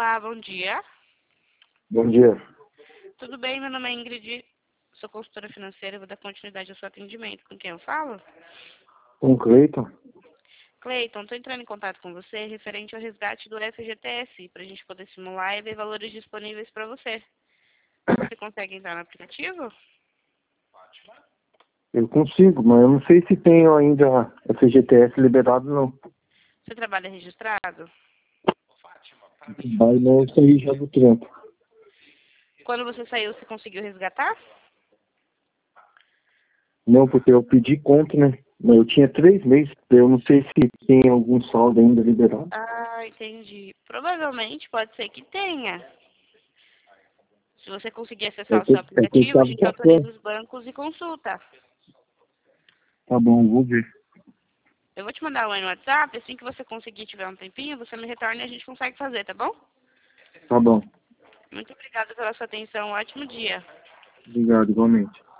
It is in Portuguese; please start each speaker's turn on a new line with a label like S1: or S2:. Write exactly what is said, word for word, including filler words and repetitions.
S1: Olá, bom dia.
S2: Bom dia.
S1: Tudo bem? Meu nome é Ingrid, sou consultora financeira, vou dar continuidade ao seu atendimento. Com quem eu falo?
S2: Com o Cleiton?
S1: Cleiton, estou entrando em contato com você referente ao resgate do F G T S, para a gente poder simular e ver valores disponíveis para você. Você consegue entrar no aplicativo?
S2: Eu consigo, mas eu não sei se tenho ainda F G T S liberado, não.
S1: Você trabalha registrado?
S2: Mas não saí já do trampo.
S1: Quando você saiu, você conseguiu resgatar?
S2: Não, porque eu pedi conta, né? Mas eu tinha três meses, eu não sei se tem algum saldo ainda liberado.
S1: Ah, entendi. Provavelmente pode ser que tenha. Se você conseguir
S2: É
S1: acessar o
S2: que,
S1: seu
S2: é que eu
S1: aplicativo, a
S2: tava
S1: gente autoriza
S2: passando.
S1: os bancos e consulta.
S2: Tá bom, vou ver.
S1: Eu vou te mandar um no WhatsApp, assim que você conseguir tiver um tempinho, você me retorna e a gente consegue fazer, tá bom?
S2: Tá bom.
S1: Muito obrigada pela sua atenção, um ótimo dia.
S2: Obrigado, igualmente.